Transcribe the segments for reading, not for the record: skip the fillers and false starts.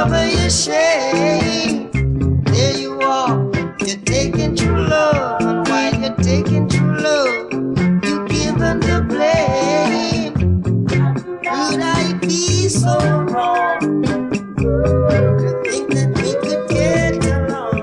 cover your shame. There you are, you're taking true love, and while you're taking true love, you give them the blame. Could I be so wrong to think that we could get along?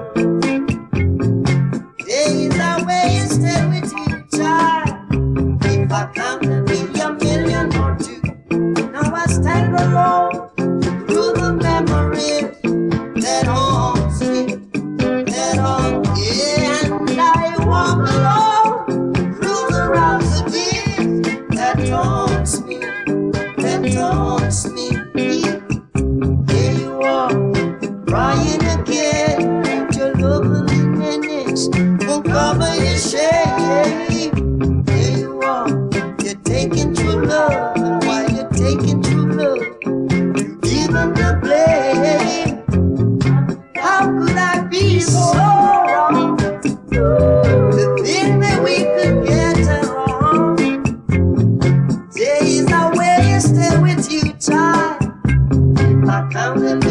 Days are wasted with you, child. If I count to be a million or two, now I stand alone through the memories that haunts me, that haunts me. And I walk alone through the rhapsodies that taunts me, that taunts me. There you are, crying again, and your loveliness won't cover your shame. There you are, you're taking true love, and while you're taking true love, you give them the blame. How could I be so wrong to think that we could get along? Days are wasted with you, child. If I count them